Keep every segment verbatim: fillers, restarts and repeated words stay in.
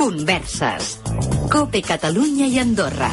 Converses. COPE Catalunya i Andorra.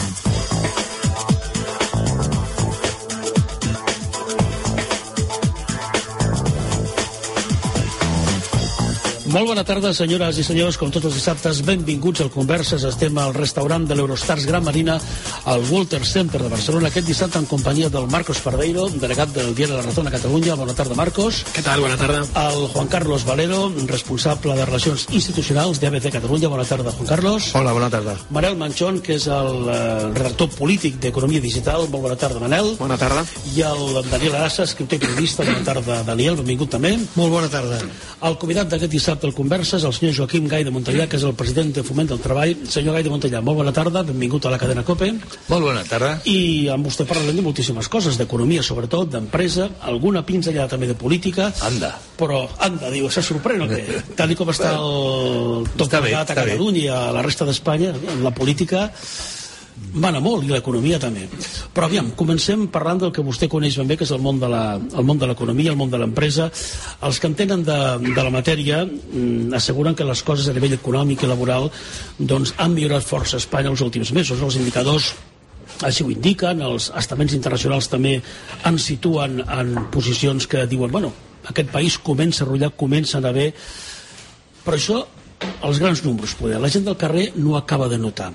Molt bona tarda, senyores i senyors. Com tots els dissabtes, benvinguts al Converses. Estem al restaurant de l'Eurostars Gran Marina al Walter Center de Barcelona aquest dissabte en companyia del Marcos Pardeiro, delegat del Diari La Razón a Catalunya. Bona tarda, Marcos. Què tal? Bona tarda. El Juan Carlos Valero, responsable de Relacions Institucionals d'A B C Catalunya. Bona tarda, Juan Carlos. Hola, bona tarda. Manel Manchón, que és el eh, redactor polític d'Economia Digital. Molt bona tarda, Manel. Bona tarda. I el Daniel Arassa, escriptor i periodista. Bona tarda, Daniel. Benvingut també. Molt bona tarda. El convidat d'aquest dissabte al Converses, el senyor Joaquim Gai de Montellà, que és el president de Foment del Treball. Senyor Gai de Montellà, molt bona tarda, benvingut a la cadena COPE. Molt bona tarda. I amb vostè parlem de moltíssimes coses, d'economia sobretot, d'empresa, alguna pinzellada també de política. Anda. Però, anda, diu, se sorprèn o què? Tal com està el tot plegat a Catalunya i a la resta d'Espanya, la política mana molt, i l'economia també. Però aviam, comencem parlant del que vostè coneix ben bé, que és el món de la, el món de l'economia, el món de l'empresa. Els que entenen de, de la matèria mm, asseguren que les coses a nivell econòmic i laboral doncs, han millorat força a Espanya els últims mesos. Els indicadors així ho indiquen, els estaments internacionals també ens situen en posicions que diuen, bueno, aquest país comença a rotllar, comença a anar bé, però això els grans números, poder. La gent del carrer no acaba de notar.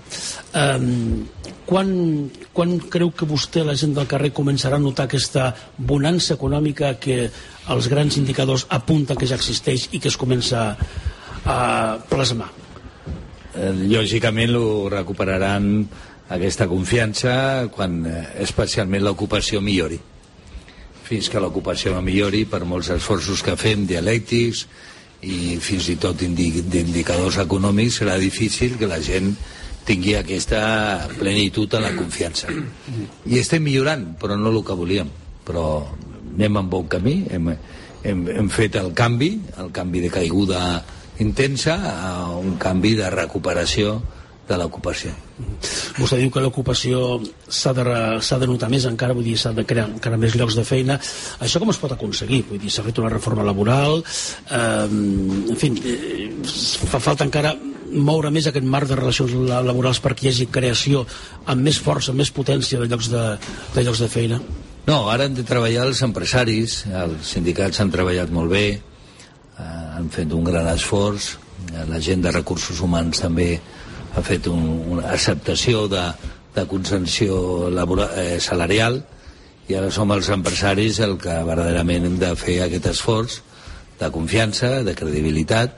Um, quan, quan creu que vostè, la gent del carrer, començarà a notar aquesta bonança econòmica que els grans indicadors apunten que ja existeix i que es comença a plasmar? Eh, lògicament ho recuperaran aquesta confiança quan eh, especialment l'ocupació millori. Fins que l'ocupació no millori, per molts esforços que fem dialèctics i fins i tot d'indicadors econòmics, serà difícil que la gent tingui aquesta plenitud en la confiança. I estem millorant, però no el que volíem. Però anem en bon camí, hem, hem, hem fet el canvi, el canvi de caiguda intensa a un canvi de recuperació de l'ocupació. Vostè diu que l'ocupació s'ha de, s'ha de notar més encara, vull dir, s'ha de crear encara més llocs de feina. Això com es pot aconseguir? Vull dir, s'ha fet una reforma laboral, eh, en fi, eh, fa falta encara moure més aquest marc de relacions laborals perquè hi hagi creació amb més força, amb més potència de llocs de, de, llocs de feina? No, ara han de treballar els empresaris, els sindicats han treballat molt bé, eh, han fet un gran esforç, la gent de recursos humans també ha fet un, una acceptació de, de consensió laboral, eh, salarial, i ara som els empresaris el que verdaderament hem de fer aquest esforç de confiança, de credibilitat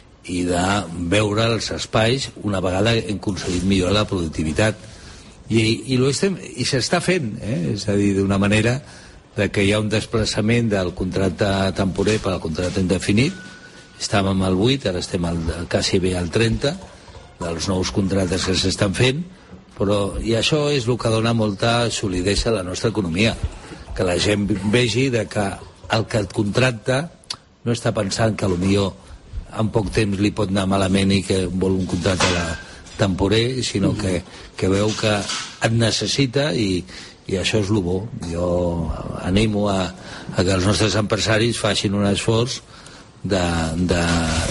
i de veure els espais una vegada hem aconseguit millorar la productivitat. I, i, estem, i s'està fent, eh? És a dir, d'una manera de que hi ha un desplaçament del contracte temporer per al contracte indefinit. Estàvem al vuit, ara estem al, quasi bé al trenta, dels nous contractes que s'estan fent, però i això és el que dona molta solidesa a la nostra economia, que la gent vegi de que el que et contracta no està pensant que potser en poc temps li pot anar malament i que vol un contracte temporer, sinó que, que veu que et necessita, i, i això és el bo. Jo animo a, a que els nostres empresaris facin un esforç de, de,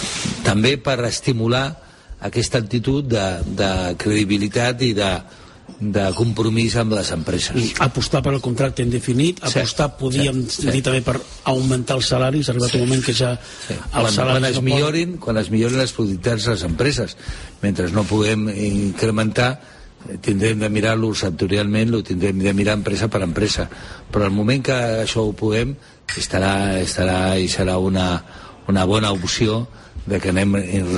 també per estimular aquesta actitud de, de credibilitat i de, de compromís amb les empreses. Apostar per el contracte indefinit, apostar, sí, podríem sí, dir sí. també per augmentar els salaris, ha arribat sí. un moment que ja sí. quan, quan, es millorin, quan es millorin les productivitats de les empreses. Mentre no puguem incrementar, tindrem de mirar-lo sectorialment, ho tindrem de mirar empresa per empresa, però al moment que això ho puguem estarà, estarà i serà una, una bona opció de que anem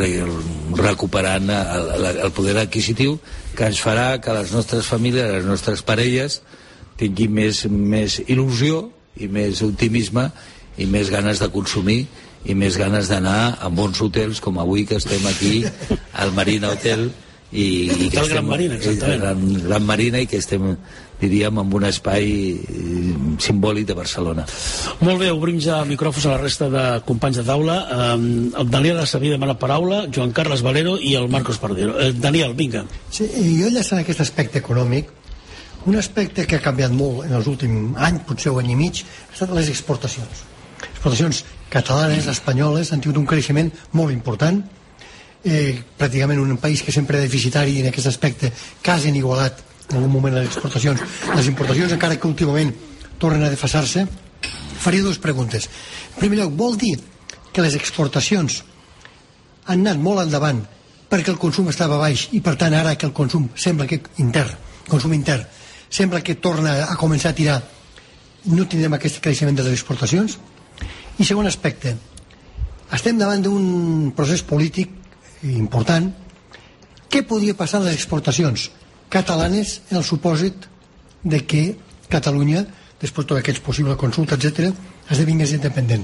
recuperant el, el poder adquisitiu, que ens farà que les nostres famílies, les nostres parelles tinguin més, més il·lusió i més optimisme i més ganes de consumir i més ganes d'anar a bons hotels com avui que estem aquí al Marina Hotel i, i que estem, Gran Marina, exactament. Gran, Gran Marina, i que estem, diríem, en un espai simbòlic de Barcelona. Molt bé, obrim ja micròfons a la resta de companys de taula. Um, el Daniel s'havia demanat paraula, Joan Carles Valero i el Marcos Pardeiro. Eh, Daniel, vinga. Sí, jo enllaçant aquest aspecte econòmic, un aspecte que ha canviat molt en els últims anys, potser un any i mig, ha estat les exportacions. Exportacions catalanes, espanyoles, han tingut un creixement molt important, eh, pràcticament un país que sempre és deficitari en aquest aspecte, quasi en igualat en algun moment les exportacions. Les importacions, encara que últimament tornen a desfasar-se, faria dues preguntes. En primer lloc, vol dir que les exportacions han anat molt endavant perquè el consum estava baix i per tant ara que el consum sembla que intern, consum intern, sembla que torna a començar a tirar, no tindrem aquest creixement de les exportacions? I segon aspecte, estem davant d'un procés polític important. Què podria passar a les exportacions catalanes en el supòsit de que Catalunya, després de aquests possibles consultes, etcètera, esdevingués independent?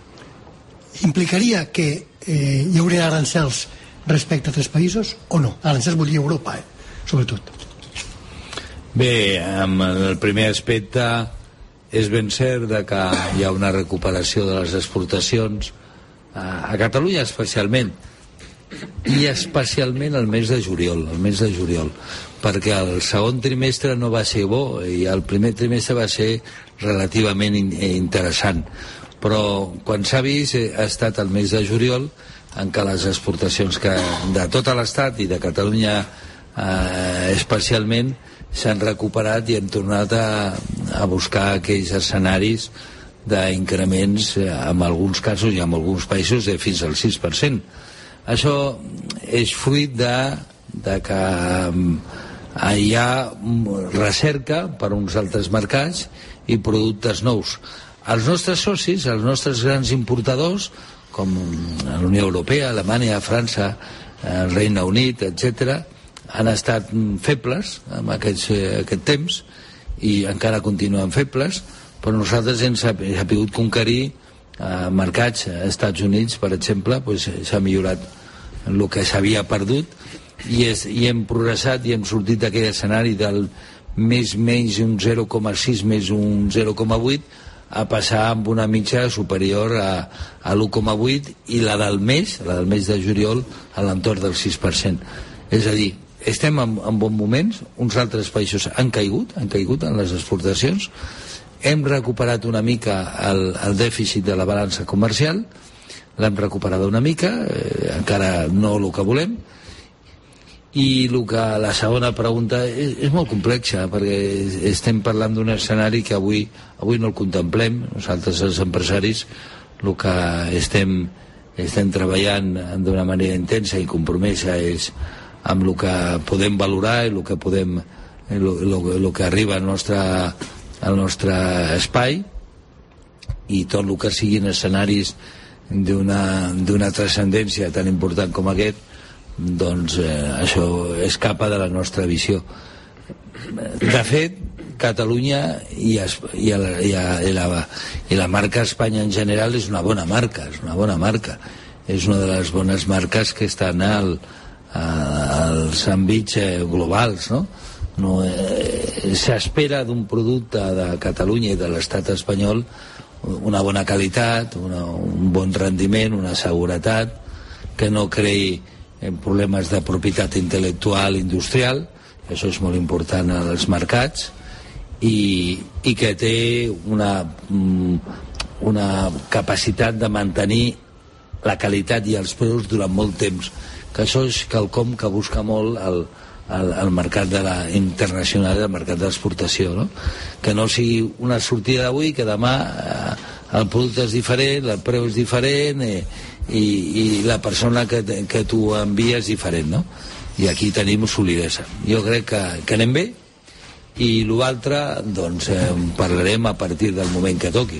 Implicaria que eh, hi hauria arancels respecte a altres països o no? Arancels vull dir Europa, eh? Sobretot. Bé, amb el primer aspecte és ben cert que hi ha una recuperació de les exportacions a Catalunya especialment, i especialment el mes de juliol, el mes de juliol, perquè el segon trimestre no va ser bo i el primer trimestre va ser relativament interessant, però quan s'ha vist ha estat el mes de juliol en què les exportacions que de tot l'estat i de Catalunya eh, especialment s'han recuperat i han tornat a, a buscar aquells escenaris d'increments eh, en alguns casos i en alguns països de fins al sis per cent. Això és fruit de, de que hi ha recerca per uns altres mercats i productes nous. Els nostres socis, els nostres grans importadors, com la Unió Europea, Alemanya, França, el Regne Unit, etcètera, han estat febles en aquests, aquest temps i encara continuen febles, però nosaltres hem sabut conquerir eh, mercats. Als Estats Units, per exemple, pues, s'ha millorat el que s'havia perdut i, és, i hem progressat i hem sortit d'aquell escenari del més menys un zero coma sis més un zero coma vuit a passar amb una mitja superior a, a l'u coma vuit i la del mes, la del mes de juliol, a l'entorn del sis per cent. És a dir, estem en, en bons moments, uns altres països han caigut, han caigut en les exportacions, hem recuperat una mica el, el dèficit de la balança comercial, l'hem recuperat una mica, eh, encara no el que volem, i el que, la segona pregunta és, és molt complexa, perquè estem parlant d'un escenari que avui, avui no el contemplem. Nosaltres, els empresaris, el que estem, estem treballant d'una manera intensa i compromesa és amb el que podem valorar i el que podem, el, el, el que arriba al nostre, al nostre espai, i tot el que siguin escenaris d'una d'una transcendència tan important com aquest, doncs eh, això escapa de la nostra visió. De fet, Catalunya i, es, i, la, i, la, i la marca Espanya en general és una bona marca, és una bona marca, és una de les bones marques que estan al, a, als àmbits eh, globals, no? No, eh, s'espera d'un producte de Catalunya i de l'estat espanyol una bona qualitat, una, un bon rendiment, una seguretat, que no creï problemes de propietat intel·lectual industrial, això és molt important als mercats, i, i que té una, una capacitat de mantenir la qualitat i els preus durant molt temps, que això és quelcom que busca molt el, el, el mercat de la internacional, el mercat d'exportació, no? Que no sigui una sortida d'avui, que demà eh, el producte és diferent, el preu és diferent, eh, i, i la persona que, que tu envia és diferent, no? I aquí tenim solidesa. Jo crec que, que anem bé, i l'altre doncs eh, parlarem a partir del moment que toqui.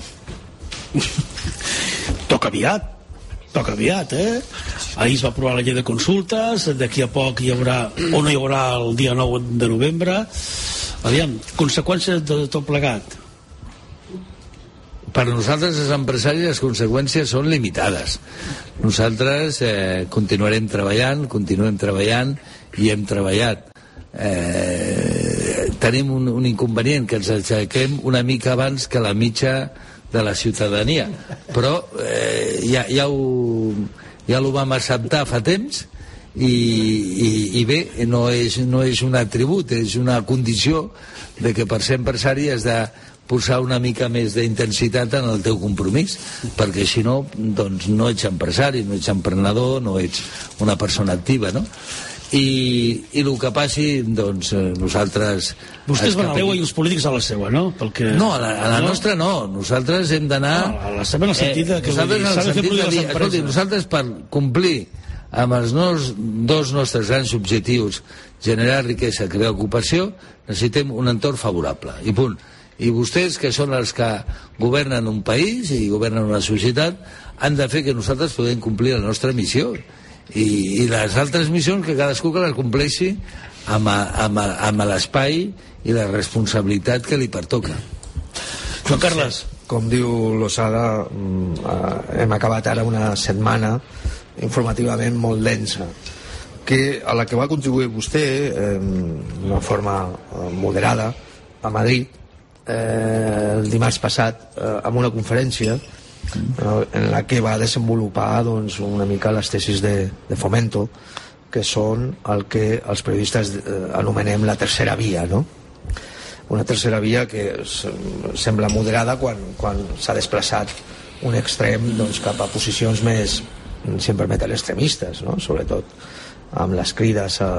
Toca aviat, toca aviat, eh? Ahir es va aprovar la llei de consultes, d'aquí a poc hi haurà, o no hi haurà el dia nou de novembre. Aviam, conseqüències de tot plegat. Per nosaltres, els empresaris, les conseqüències són limitades. Nosaltres eh, continuarem treballant, continuem treballant i hem treballat. Eh, tenim un, un inconvenient, que ens aixequem una mica abans que la mitja de la ciutadania, però eh, ja, ja, ho, ja ho vam acceptar fa temps, i, i, i bé, no és, no és un atribut, és una condició de que per ser empresari has de posar una mica més d'intensitat en el teu compromís, perquè si no, doncs no ets empresari, no ets emprenedor, no ets una persona activa, no? I, i el que passi, doncs nosaltres... Vostès van a l'eua i els polítics a la seua, no? Perquè... No, a la, a la no? nostra no. Nosaltres hem d'anar... No, a la seva en el sentit de que eh, dir, s'ha de fer produir les empreses. Escolti, nosaltres per complir amb els nos, dos nostres grans objectius, generar riquesa, crear ocupació, necessitem un entorn favorable. I punt. I vostès, que són els que governen un país i governen una societat, han de fer que nosaltres podem complir la nostra missió. I, i les altres missions que cadascú que les compleixi amb, amb, amb l'espai i la responsabilitat que li pertoca. Joan Carles, com diu Losada, hem acabat ara una setmana informativament molt densa, que a la que va contribuir vostè eh, d'una forma moderada a Madrid eh, el dimarts passat eh, amb una conferència en la que va desenvolupar doncs, una mica les tesis de, de Fomento, que són el que els periodistes eh, anomenem la tercera via, no? Una tercera via que sembla moderada quan, quan s'ha desplaçat un extrem doncs, cap a posicions més, si em permeten, extremistes, no? Sobretot amb les crides a,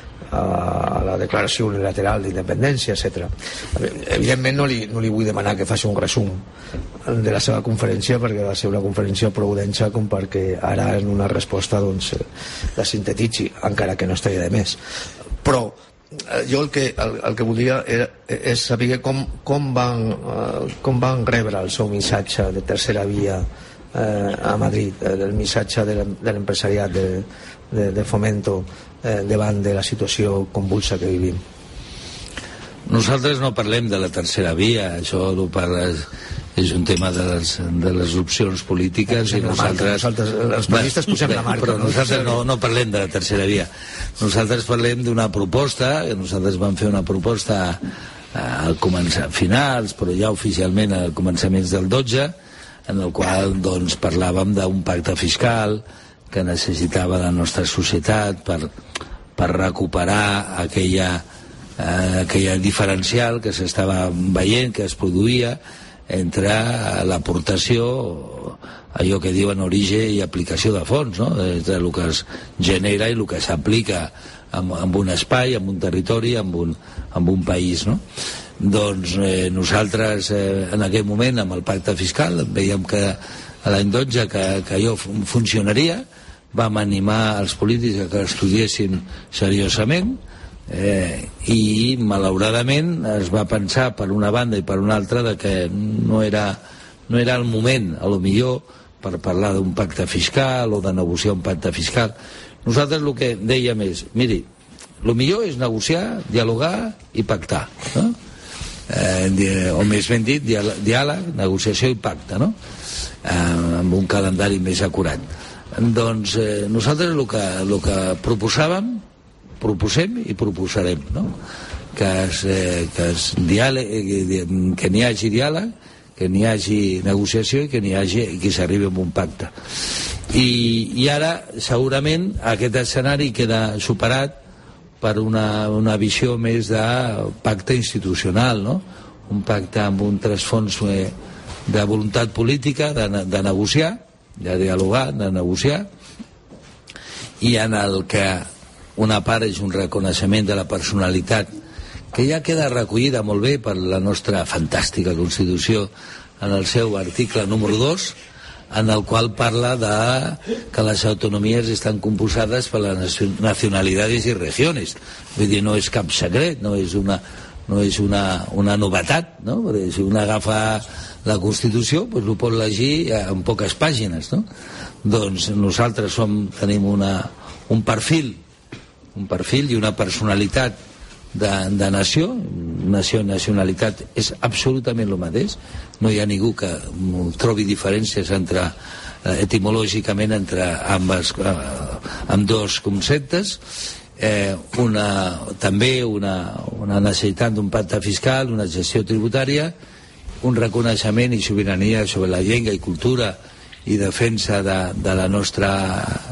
a la declaració unilateral d'independència, etcètera. Evidentment no li, no li vull demanar que faci un resum de la seva conferència, perquè va ser una conferència prou densa com perquè ara en una resposta doncs, la sintetitzi, encara que no estaria de més. Però jo el que, el, el que volia era, és saber com, com, van, com van rebre el seu missatge de tercera via eh, a Madrid, el missatge de l'empresariat de, de, de Fomento eh, davant de la situació convulsa que vivim. Nosaltres no parlem de la tercera via, això ho parles, és un tema de les, de les opcions polítiques i nosaltres, nosaltres els periodistes posem la marca, però nosaltres no, no parlem de la tercera via, nosaltres parlem d'una proposta, nosaltres vam fer una proposta al començar, finals, però ja oficialment a començaments del dotze, en el qual doncs parlàvem d'un pacte fiscal que necessitava la nostra societat per, per recuperar aquella, eh, aquella diferencial que s'estava veient, que es produïa entre l'aportació, allò que diuen origen i aplicació de fons, no? Entre el que es genera i el que s'aplica en, en un espai, en un territori, en un, en un país, no? Doncs eh, nosaltres eh, en aquell moment amb el pacte fiscal veiem que l'any dotze que, que allò funcionaria, vam animar els polítics a que estudiessin seriosament eh, i malauradament es va pensar per una banda i per una altra de que no era, no era el moment a lo millor per parlar d'un pacte fiscal o de negociar un pacte fiscal. Nosaltres el que dèiem és, miri, el millor és negociar, dialogar i pactar, no? Eh, o més ben dit, diàleg, negociació i pacte, no? Eh, amb un calendari més acurat. Doncs eh, nosaltres el que, el que proposàvem, proposem i proposarem, no? Que, es, eh, que, es diàleg, que n'hi hagi diàleg, que n'hi hagi negociació i que n'hi hagi que s'arribi a un pacte. I, i ara segurament aquest escenari queda superat per una, una visió més de pacte institucional, no? Un pacte amb un trasfons eh, de voluntat política, de, de negociar, de dialogar, de negociar, i en el que una part és un reconeixement de la personalitat que ja queda recollida molt bé per la nostra fantàstica Constitució en el seu article número dos, en el qual parla de que les autonomies estan composades per les nacionalitats i regions. Vull dir, no és cap secret, no és una, no és una, una novetat, no? Perquè si un agafa la Constitució, doncs ho pot llegir en poques pàgines, no? Doncs nosaltres som, tenim una, un perfil, un perfil i una personalitat de, de nació, nació i nacionalitat és absolutament el mateix, no hi ha ningú que trobi diferències entre, etimològicament entre ambes, amb dos conceptes, eh, una, també una, una necessitat d'un pacte fiscal, una gestió tributària, un reconeixement i sobirania sobre la llengua i cultura i defensa de, de la nostra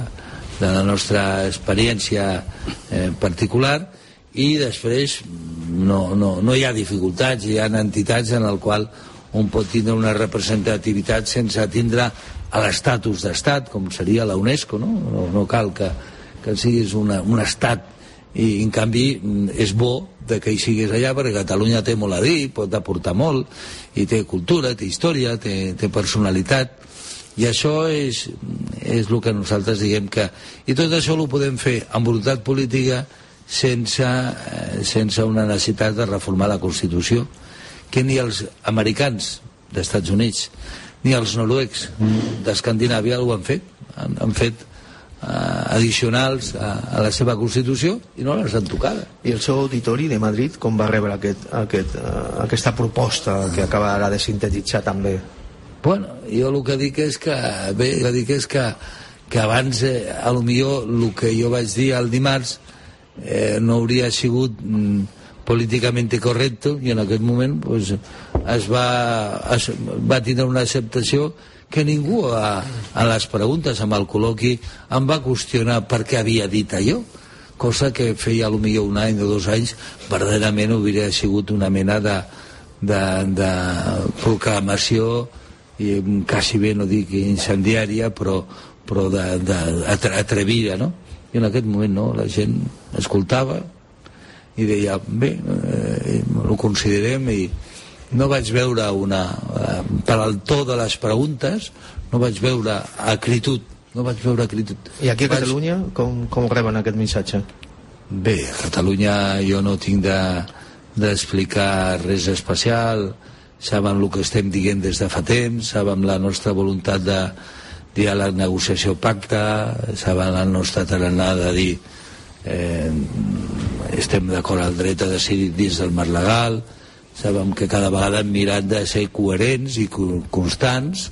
de la nostra experiència eh, particular, i després no, no, no hi ha dificultats, hi ha entitats en el qual un pot tindre una representativitat sense tindre l'estatus d'estat, com seria la UNESCO, no? No, no cal que, que siguis una, un estat, i en canvi és bo de que hi siguis allà, perquè Catalunya té molt a dir, pot aportar molt, i té cultura, té història, té, té personalitat, i això és, és el que nosaltres diguem que... I tot això ho podem fer amb voluntat política sense, eh, sense una necessitat de reformar la Constitució, que ni els americans d'Estats Units ni els noruecs d'Escandinàvia ho han fet, han, han fet uh, addicionals a, a la seva Constitució i no les han tocada. I el seu auditori de Madrid com va rebre aquest, aquest, uh, aquesta proposta que acaba ara de sintetitzar també? Bueno, jo el que dic és que bé, el que dic és que, que abans eh, a lo millor el que jo vaig dir el dimarts eh, no hauria sigut mm, políticamente correcto, i en aquest moment pues, es, va, es va tindre una acceptació que ningú a, a les preguntes amb el col·loqui em va qüestionar per què havia dit allò, cosa que feia potser un any o dos anys verdaderament hauria sigut una mena de, de, de proclamació i quasi bé no dic incendiària, però, però de, de, de atrevida, no? I en aquest moment no, la gent escoltava i deia, bé, eh, ho considerem, i no vaig veure una eh, per al to de les preguntes no vaig veure acritud, no vaig veure acritud. I aquí a vaig... Catalunya com, com reben aquest missatge? Bé, a Catalunya jo no tinc de, d'explicar res especial, saben el que estem dient des de fa temps, saben la nostra voluntat de diàleg, negociació, pacte, saben la nostra tarannà de dir Eh, estem d'acord al dret a decidir dins del marc legal, sabem que cada vegada hem mirat de ser coherents i constants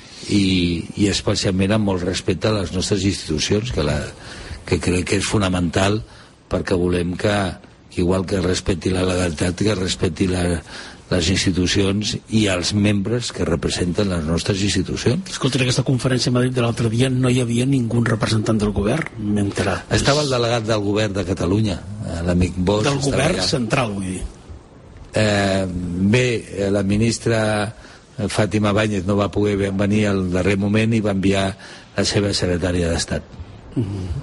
i, i especialment amb molt respecte a les nostres institucions, que, la, que crec que és fonamental, perquè volem que, que igual que respecti la legalitat, que respecti la, les institucions i els membres que representen les nostres institucions. Escolta, en aquesta conferència a Madrid de l'altre dia no hi havia ningú representant del govern, m'he enterat. Estava el delegat del govern de Catalunya, l'amic Bosch. Del govern allà. Central, vull dir. Eh, bé, la ministra Fàtima Báñez no va poder venir al darrer moment i va enviar la seva secretària d'Estat. Mm-hmm.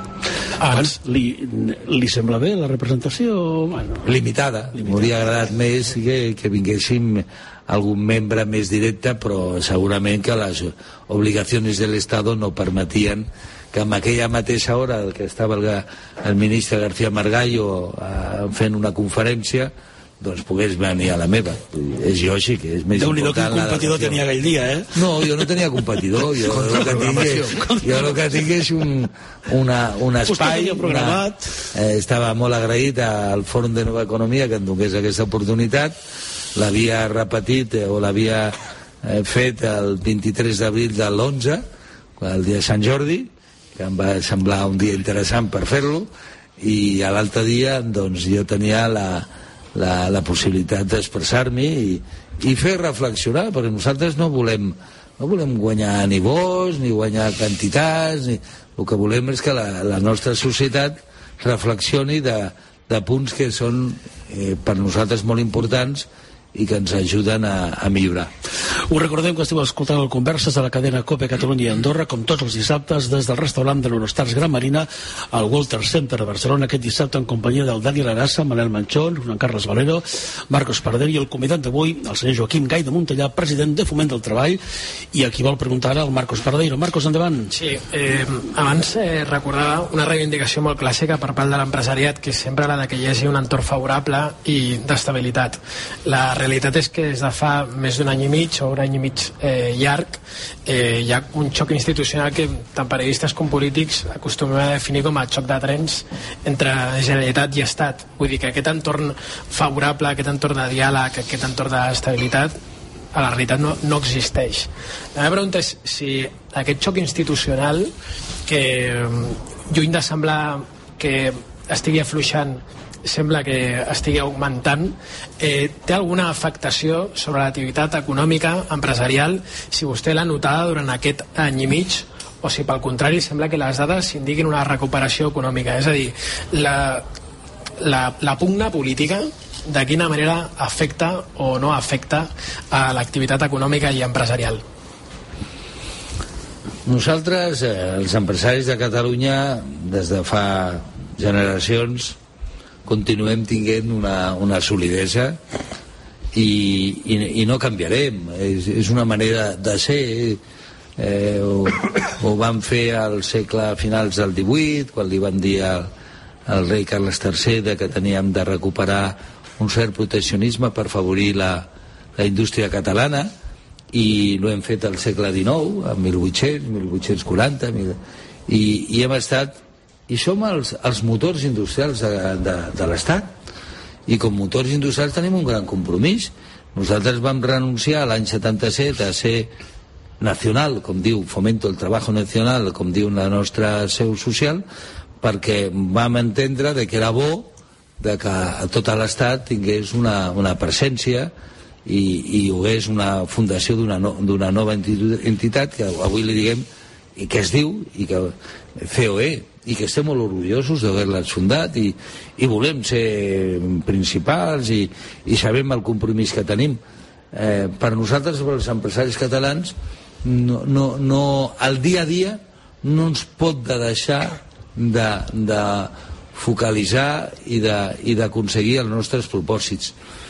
Abans, li, li sembla bé la representació? Bueno, limitada. M'hauria agradat més que, que vinguéssim algun membre més directe, però segurament que les obligacions de l'Estat no permetien que en aquella mateixa hora que estava el, el ministre García Margallo eh, fent una conferència, doncs pogués venir a la meva. És lògic, és més Déu-n'hi-do important. Quin competidor tenia aquell dia, eh? No, jo no tenia competidor. Jo el que tinc és, jo el que tinc és un, una, un espai. Una, eh, estava molt agraït al Fòrum de Nova Economia que em donés aquesta oportunitat. L'havia repetit eh, o l'havia eh, fet el vint-i-tres d'abril de l'onze, el dia de Sant Jordi, que em va semblar un dia interessant per fer-lo, i a l'altre dia doncs jo tenia la La, la possibilitat d'expressar-me i, i fer reflexionar, perquè nosaltres no volem no volem guanyar ni vots ni guanyar quantitats ni... el que volem és que la, la nostra societat reflexioni de, de punts que són eh, per nosaltres molt importants i que ens ajuden a, a millorar. Us recordem que esteu escoltant el Converses de la cadena COPE Catalunya i Andorra, com tots els dissabtes, des del restaurant de l'Eurostars Gran Marina al Walter Center de Barcelona, aquest dissabte en companyia del Daniel Arassa, Manel Manchón, Joan Carles Valero, Marcos Parder i el convidat d'avui, el senyor Joaquim Gai de Montellà, president de Foment del Treball, i a qui vol preguntar ara el Marcos Pardeiro. Marcos, endavant. Sí, eh, abans eh, recordava una reivindicació molt clàssica per part de l'empresariat, que és sempre la de que hi hagi un entorn favorable i d'estabilitat. La realitat és que des de fa més d'un any i mig o un any i mig eh, llarg eh, hi ha un xoc institucional que tant periodistes com polítics acostumem a definir com a xoc de trens entre Generalitat i Estat. Vull dir que aquest entorn favorable, aquest entorn de diàleg, aquest entorn d'estabilitat a la realitat no, no existeix. La meva pregunta és si aquest xoc institucional, que lluny de semblar que estigui afluixant, sembla que estigui augmentant, eh, té alguna afectació sobre l'activitat econòmica, empresarial, si vostè l'ha notada durant aquest any i mig, o si pel contrari sembla que les dades indiquin una recuperació econòmica. És a dir, la, la, la pugna política de quina manera afecta o no afecta a l'activitat econòmica i empresarial? Nosaltres, eh, els empresaris de Catalunya, des de fa generacions, continuem tinguent una, una solidesa i, i, i no canviarem. És, és una manera de ser. Eh, ho, ho van fer al segle finals del divuit, quan li van dir al, al rei Carles tercer que teníem de recuperar un cert proteccionisme per afavorir la, la indústria catalana, i ho hem fet al segle dinou, en mil vuit-cents, mil vuit-cents quaranta, i, i hem estat, i som els, els motors industrials de, de, de l'Estat, i com motors industrials tenim un gran compromís. Nosaltres vam renunciar l'any setanta-set a ser nacional, com diu Fomento el Trabajo Nacional, com diu la nostra seu social, perquè vam entendre de que era bo de que a tot l'Estat tingués una, una presència i, i hi hagués una fundació d'una no, d'una nova entitat que avui li diguem, i que es diu i que C O E, i que estem molt orgullosos d'haver-la fundat i, i volem ser principals i, i sabem el compromís que tenim. Eh, per nosaltres, per els empresaris catalans, no, no, no, el dia a dia no ens pot de deixar de, de focalitzar i d'aconseguir els nostres propòsits.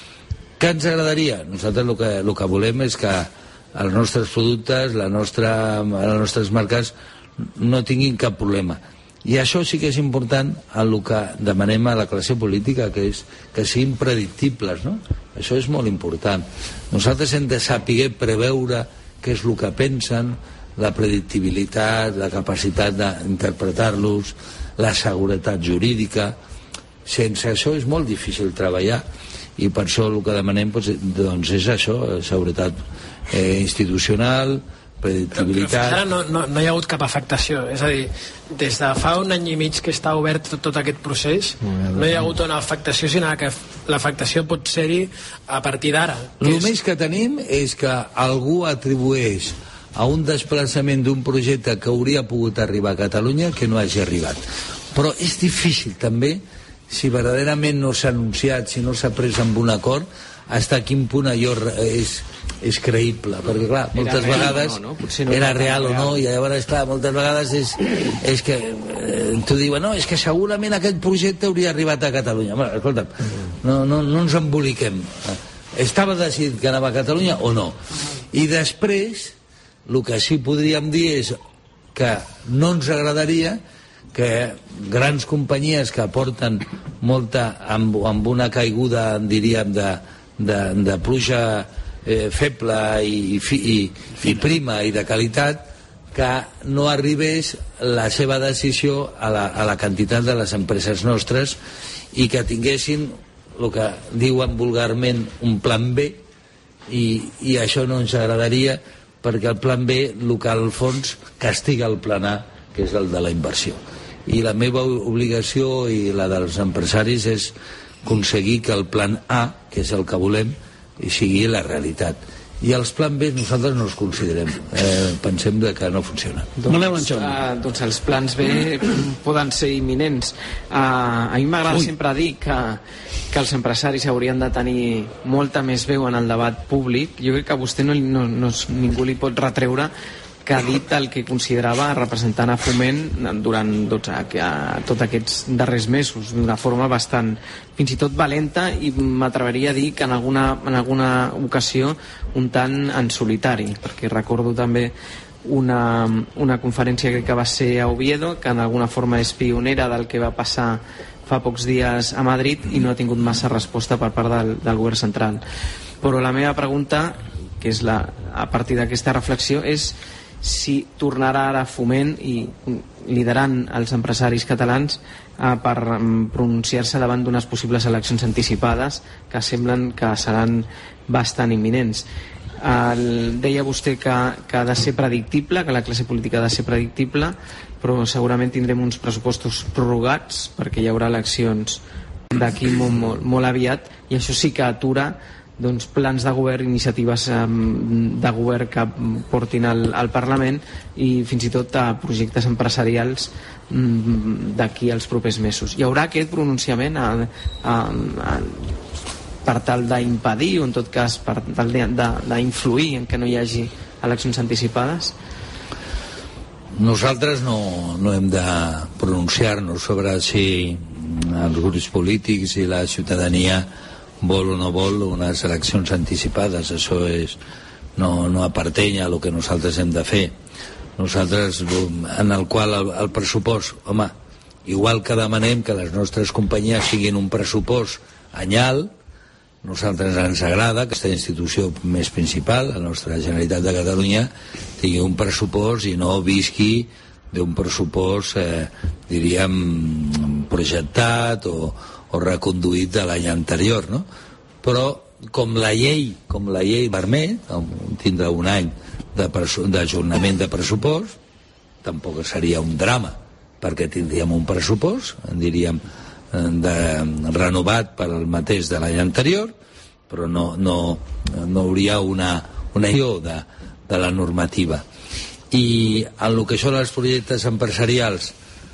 Què ens agradaria? Nosaltres el que, el que volem és que els nostres productes, la nostra, les nostres marques no tinguin cap problema. I això sí que és important el que demanem a la classe política, que és que siguin predictibles, no? Això és molt important. Nosaltres hem de saber preveure què és el que pensen, la predictibilitat, la capacitat d'interpretar-los, la seguretat jurídica. Sense això és molt difícil treballar, i per això el que demanem doncs, doncs és això, seguretat eh, institucional, predictibilitat. Però, però no, no, no hi ha hagut cap afectació, és a dir, des de fa un any i mig que està obert tot, tot aquest procés, no hi ha hagut una afectació, sinó que l'afectació pot ser-hi a partir d'ara. El és... més que tenim és que algú atribueix a un desplaçament d'un projecte que hauria pogut arribar a Catalunya que no hagi arribat. Però és difícil també, si verdaderament no s'ha anunciat, si no s'ha pres amb un acord, fins a quin punt allò és, és creïble, perquè clar, moltes era vegades no, no? No era real o no, i llavors clar, moltes vegades és, és que eh, t'ho diuen, no, és que segurament aquest projecte hauria arribat a Catalunya. Bueno, escolta, no, no, no ens emboliquem. Estava decidit que anava a Catalunya o no? I després el que sí podríem dir és que no ens agradaria que grans companyies que aporten molta, amb, amb una caiguda, diríem, de, de, de pluja eh, feble i, i, i prima i de qualitat, que no arribés la seva decisió a la, a la quantitat de les empreses nostres i que tinguessin el que diuen vulgarment un plan B, i, i això no ens agradaria, perquè el plan B, el que al fons castiga el plan A, que és el de la inversió. I la meva obligació i la dels empresaris és aconseguir que el plan A, que és el que volem, sigui la realitat. I els plan B nosaltres no els considerem, eh, pensem que no funcionen. Doncs, uh, doncs els plans B poden ser imminents. Uh, a mi m'agrada sempre dir que, que els empresaris haurien de tenir molta més veu en el debat públic. Jo crec que a vostè no, no, no, ningú li pot retreure que ha dit el que considerava representant a Foment durant doncs, a, a, tots aquests darrers mesos, d'una forma bastant, fins i tot valenta, i m'atreveria a dir que en alguna, en alguna ocasió un tant en solitari, perquè recordo també una, una conferència que va ser a Oviedo, que en alguna forma és pionera del que va passar fa pocs dies a Madrid, i no ha tingut massa resposta per part del, del govern central. Però la meva pregunta, que és la, a partir d'aquesta reflexió, és si tornarà ara Foment i liderant els empresaris catalans eh, per pronunciar-se davant d'unes possibles eleccions anticipades que semblen que seran bastant imminents. El, deia vostè que, que ha de ser predictible, que la classe política ha de ser predictible, però segurament tindrem uns pressupostos prorrogats perquè hi haurà eleccions d'aquí molt, molt, molt aviat, i això sí que atura doncs, plans de govern, iniciatives de govern que portin al, al Parlament i fins i tot a projectes empresarials d'aquí als propers mesos. Hi haurà aquest pronunciament a, a, a, per tal d'impedir o en tot cas per tal d'influir en que no hi hagi eleccions anticipades? Nosaltres no, no hem de pronunciar-nos sobre si els grups polítics i la ciutadania vol o no vol unes eleccions anticipades. Això és, no, no aparteny a el que nosaltres hem de fer. Nosaltres, en el qual el, el pressupost, home, igual que demanem que les nostres companyies siguin un pressupost anyal, nosaltres ens agrada que aquesta institució més principal, la nostra Generalitat de Catalunya, tingui un pressupost i no visqui d'un pressupost, eh, diríem, projectat o, o reconduït de l'any anterior, no? Però com la llei, com la llei vermell, tindrà un any d'ajornament de pressupost, tampoc seria un drama, perquè tindríem un pressupost, en diríem, de, renovat per al mateix de l'any anterior, però no, no, no hauria una, una acció de, de la normativa. I en el que són els projectes empresarials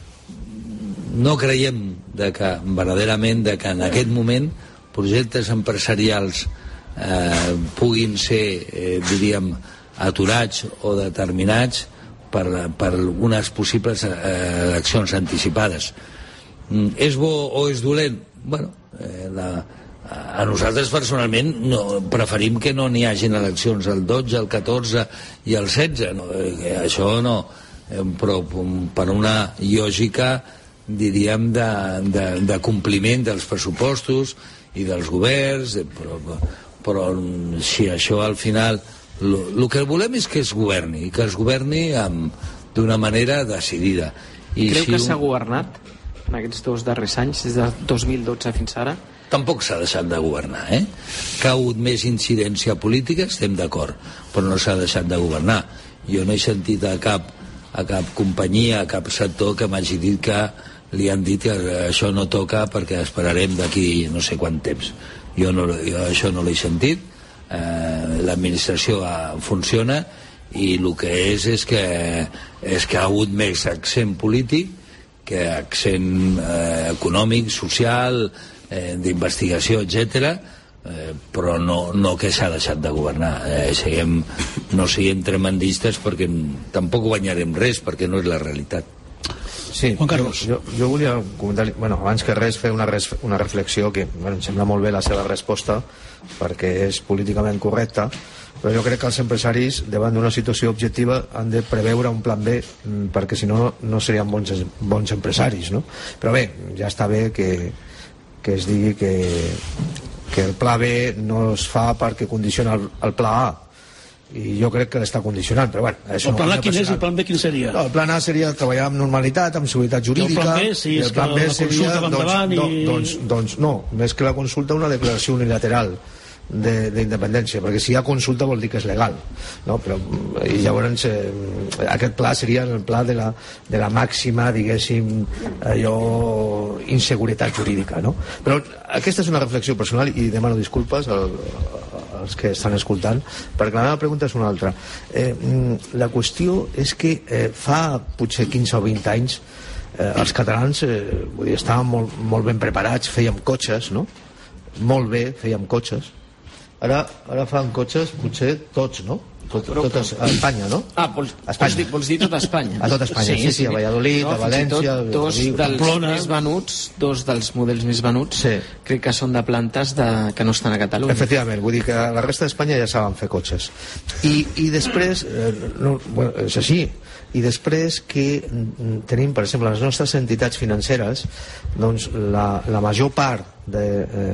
no creiem de que verdaderament de que en aquest moment projectes empresarials eh, puguin ser eh, diríem aturats o determinats per, per unes possibles eh, eleccions anticipades. Mm, és bo o és dolent? Bueno, eh, la, a nosaltres personalment no, preferim que no n'hi hagin eleccions el dotze, el catorze i el setze, no, eh, això no, eh, però per una lògica diríem de, de, de compliment dels pressupostos i dels governs, però, però si això al final el que volem és que es governi i que es governi d'una manera decidida. I Creu si que s'ha un... governat en aquests dos darrers anys, des del dos mil dotze fins ara? Tampoc s'ha deixat de governar, eh? Que ha hagut més incidència política, estem d'acord, però no s'ha deixat de governar. Jo no he sentit a cap, a cap companyia, a cap sector que m'hagi dit que li han dit que això no toca perquè esperarem d'aquí no sé quant temps. Jo, no, jo això no l'he sentit. Eh, l'administració funciona i el que és és que, és que ha hagut més accent polític que accent eh, econòmic, social, eh, d'investigació, etcètera, eh, però no, no que s'ha deixat de governar. Eh, siguem, no siguem tremendistes perquè tampoc guanyarem res, perquè no és la realitat. Sí, Juan Carlos. Jo, jo volia comentar, bueno, abans que res fer una, res, una reflexió que bueno, em sembla molt bé la seva resposta perquè és políticament correcta, però jo crec que els empresaris davant d'una situació objectiva han de preveure un plan B perquè si no no serien bons, bons empresaris, no? Però bé, ja està bé que, que es digui que, que el pla B no es fa perquè condiciona el, el pla A, i jo crec que l'està condicionant, però bueno, el plan A quin és i el plan B quin seria? No, el plan A seria treballar amb normalitat, amb seguretat jurídica. I el plan B, si és que la consulta va endavant i... doncs, doncs no, més que la consulta una declaració unilateral d'independència, perquè si hi ha consulta vol dir que és legal, no? Però, i llavors eh, aquest pla seria el pla de la, de la màxima, diguéssim, allò, inseguretat jurídica, no? Però aquesta és una reflexió personal i demano disculpes al, als que estan escoltant, perquè la meva pregunta és una altra. Eh, la qüestió és que eh, fa potser quinze o vint anys eh, els catalans eh, vull dir, estàvem molt, molt ben preparats, fèiem cotxes, no? Molt bé, fèiem cotxes. Ara, ara fan cotxes potser tots, no? Tot, tot a Espanya, no? Ah, vols, vols, dir, vols dir tot Espanya? A tot Espanya, sí, sí, sí, a Valladolid, no, a València... Tot, dos a dels Plona. més venuts, dos dels models més venuts, sí. Crec que són de plantes de, que no estan a Catalunya. Efectivament, vull dir que la resta d'Espanya ja saben fer cotxes. I, i després, eh, no, bueno, és així, i després que tenim, per exemple, les nostres entitats financeres, doncs la, la major part de, eh,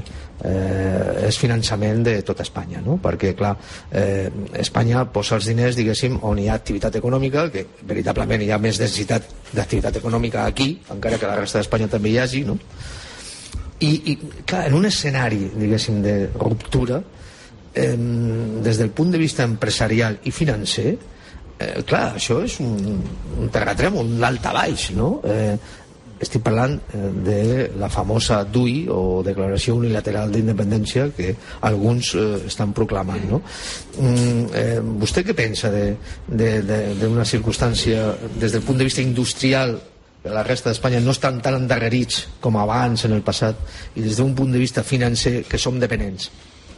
eh, és finançament de tot Espanya, no? Perquè clar, eh, Espanya posa els diners, diguéssim, on hi ha activitat econòmica, que veritablement hi ha més necessitat d'activitat econòmica aquí, encara que la resta d'Espanya també hi hagi, no? I, i clar, en un escenari, diguéssim, de ruptura, eh, des del punt de vista empresarial i financer, eh, clar, això és un, un terratrèmol, un alt a baix, no? Eh, estic parlant de la famosa D U I o Declaració Unilateral d'Independència que alguns eh, estan proclamant, no? Mm, eh, vostè què pensa d'una circumstància des del punt de vista industrial? La resta d'Espanya no estan tan endarrerits com abans en el passat, i des d'un punt de vista financer que som dependents.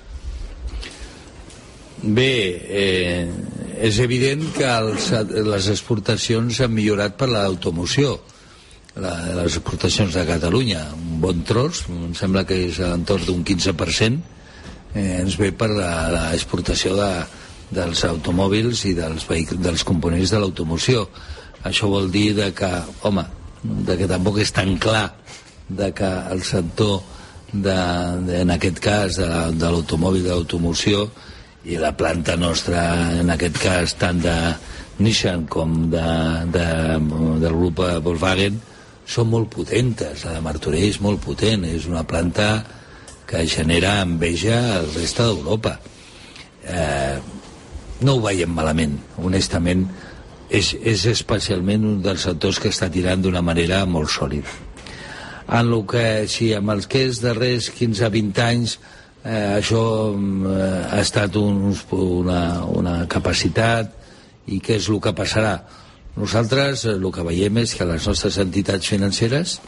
Bé, eh, és evident que els, les exportacions han millorat per l'automoció, la, les exportacions de Catalunya, un bon tros, em sembla que és a l'entorn d'un quinze per cent, eh, ens ve per l'exportació de, dels automòbils i dels, vehicles, dels components de l'automoció. Això vol dir de que, home, de que tampoc és tan clar de que el sector de, de, en aquest cas de, de l'automòbil, de l'automoció i la planta nostra en aquest cas tant de Nissan com de, de, del grup Volkswagen són molt potentes. La de Martorell és molt potent, és una planta que genera enveja al reste d'Europa. Eh, no ho veiem malament, honestament. És, és especialment un dels sectors que està tirant d'una manera molt sòlida. En el que, sí, amb els que és darrers quinze a vint anys, eh, això eh, ha estat un, una, una capacitat, i què és el que passarà? Nosaltres eh, el que veiem és que les nostres entitats financeres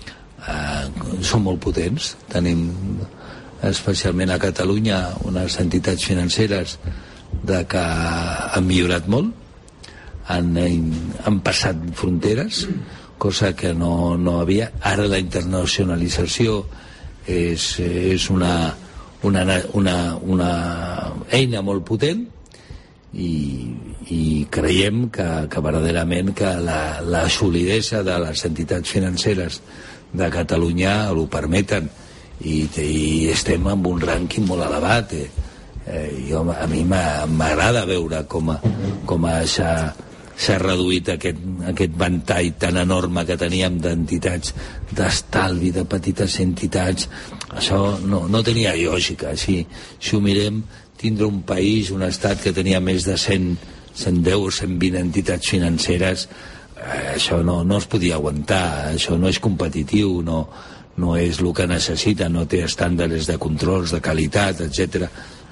eh, són molt potents. Tenim, especialment a Catalunya, unes entitats financeres de que han millorat molt, Han, han passat fronteres, cosa que no, no havia. Ara la internacionalització és, és una, una, una, una eina molt potent, i, i creiem que, que verdaderament que la, la solidesa de les entitats financeres de Catalunya ho permeten, i, i estem amb un rànquing molt elevat. Eh? Eh, jo, a mi m'agrada veure com, a, com a s'ha s'ha reduït aquest, aquest ventall tan enorme que teníem d'entitats d'estalvi, de petites entitats. Això no, no tenia lògica. Si, si ho mirem, tindre un país, un estat que tenia més de cent, cent deu o cent vint entitats financeres, eh, això no, no es podia aguantar. Això no és competitiu, no, no és el que necessita, no té estàndards de controls, de qualitat, etcètera.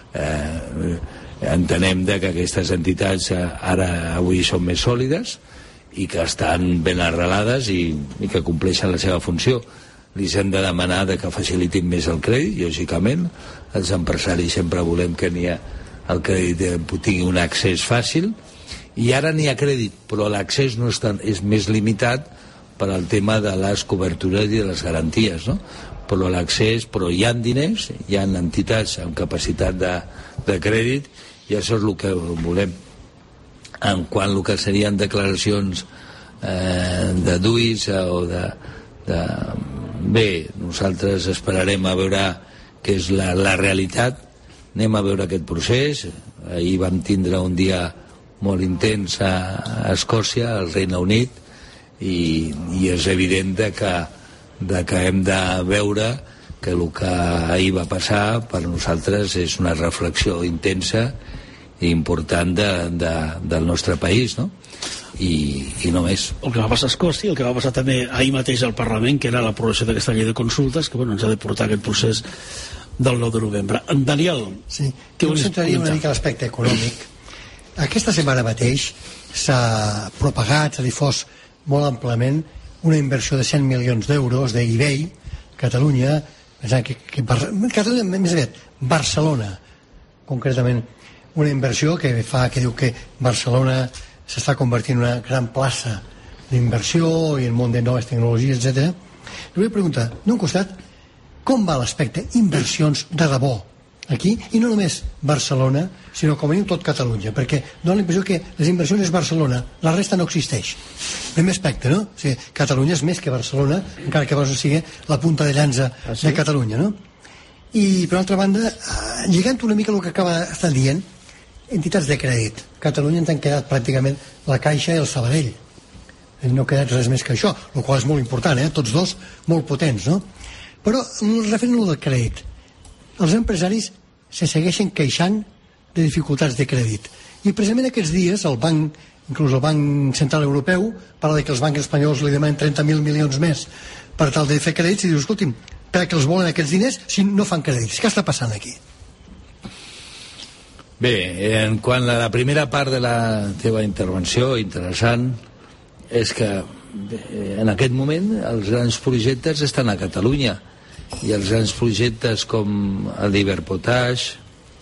Eh, entenem de que aquestes entitats ara avui són més sòlides i que estan ben arrelades i, i que compleixen la seva funció. Li hem de demanar de que facilitin més el crèdit, lògicament. Els empresaris sempre volem que n'hi ha el crèdit tingui un accés fàcil, i ara n'hi ha crèdit, però l'accés no és, tan, és més limitat per al tema de les cobertures i de les garanties, no? Però l'accés, però hi ha diners, hi ha entitats amb capacitat de, de crèdit, i això és el que volem. En quant al que serien declaracions eh, de D U Is o de, de... Bé, nosaltres esperarem a veure què és la, la realitat, anem a veure aquest procés. Ahir vam tindre un dia molt intens a, a Escòcia, al Regne Unit, i, i és evident de que, de que hem de veure que el que ahir va passar per nosaltres és una reflexió intensa i important de, de, del nostre país, no? I, i no més. El que va passar a Escòcia, el que va passar també ahir mateix al Parlament, que era l'aprovació d'aquesta llei de consultes, que bueno, ens ha de portar aquest procés del nou de novembre. En Daniel, sí, que jo centraria una mica l'aspecte econòmic. Aquesta setmana mateix s'ha propagat, s'ha difós molt amplament una inversió de cent milions d'euros d'eBay, Catalunya, que, que, Catalunya, més aviat, Barcelona, concretament, una inversió que fa que diu que Barcelona s'està convertint en una gran plaça d'inversió i en món de noves tecnologies, etcètera. I vull preguntar, d'un costat, com va l'aspecte inversions de debò aquí, i no només Barcelona, sinó com a mínim tot Catalunya, perquè dona la impressió que les inversions és Barcelona, la resta no existeix. Primer aspecte, no? O sigui, Catalunya és més que Barcelona, encara que Barcelona sigui la punta de llança ah, sí? de Catalunya, no? I, per altra banda, lligant una mica el que acaba estant dient, entitats de crèdit. Catalunya ens han quedat pràcticament la Caixa i el Sabadell. No ha quedat res més que això, el qual és molt important, eh? Tots dos molt potents, no? Però, referent al del crèdit, els empresaris se segueixen queixant de dificultats de crèdit. I precisament aquests dies el Banc inclús el Banc Central Europeu parla de que els bancs espanyols li demanen trenta mil milions més per tal de fer crèdits, i diu, escolti'm, per què els volen aquests diners si no fan crèdits? Què està passant aquí? Bé, en quant a la primera part de la teva intervenció, interessant és que en aquest moment els grans projectes estan a Catalunya, i els grans projectes com el d'Iberpotash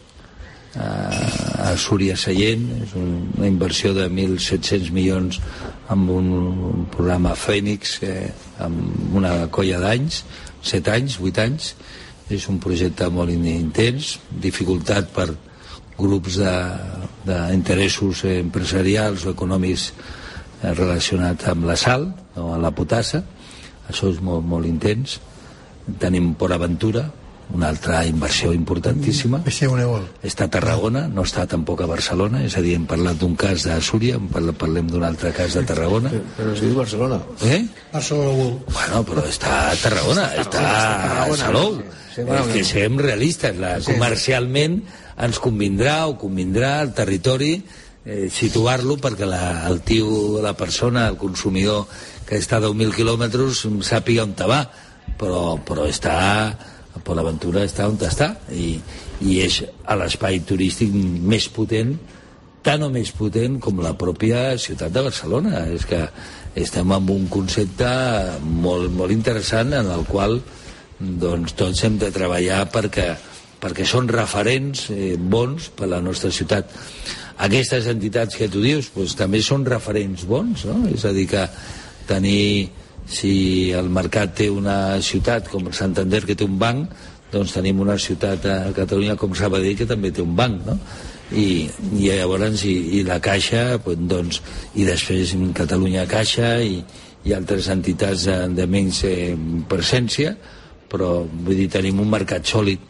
a Súria Sallent, és una inversió de mil set-cents milions amb un, un programa Fènix, eh, amb una colla d'anys, set anys, vuit anys. És un projecte molt intens, dificultat per grups d'interessos empresarials o econòmics eh, relacionats amb la sal o amb la potassa. Això és molt, molt intens. Tenim Port Aventura, una altra inversió importantíssima. Està a Tarragona, no està tampoc a Barcelona, és a dir, hem parlat d'un cas de Súria, parlem d'un altre cas de Tarragona. Però es diu Barcelona. Eh? Barcelona World. Bueno, però està a Tarragona, està a Salou. És que siguem realistes, la, comercialment ens convindrà o convindrà el territori eh, situar-lo perquè la, el tio, la persona, el consumidor que està a deu mil quilòmetres sàpiga on te va, però, però està a Port Aventura, està on està, i, i és a l'espai turístic més potent, tan o més potent com la pròpia ciutat de Barcelona. És que estem en un concepte molt, molt interessant en el qual doncs, tots hem de treballar perquè, perquè són referents eh, bons per a la nostra ciutat. Aquestes entitats que tu dius doncs, també són referents bons, no? És a dir, que tenir, si el mercat té una ciutat com Santander que té un banc, doncs tenim una ciutat a Catalunya com Sabadell que també té un banc, no? I, i llavors i, i la Caixa doncs, i després en Catalunya Caixa i, i altres entitats de, de menys eh, presència, però vull dir, tenim un mercat sòlid,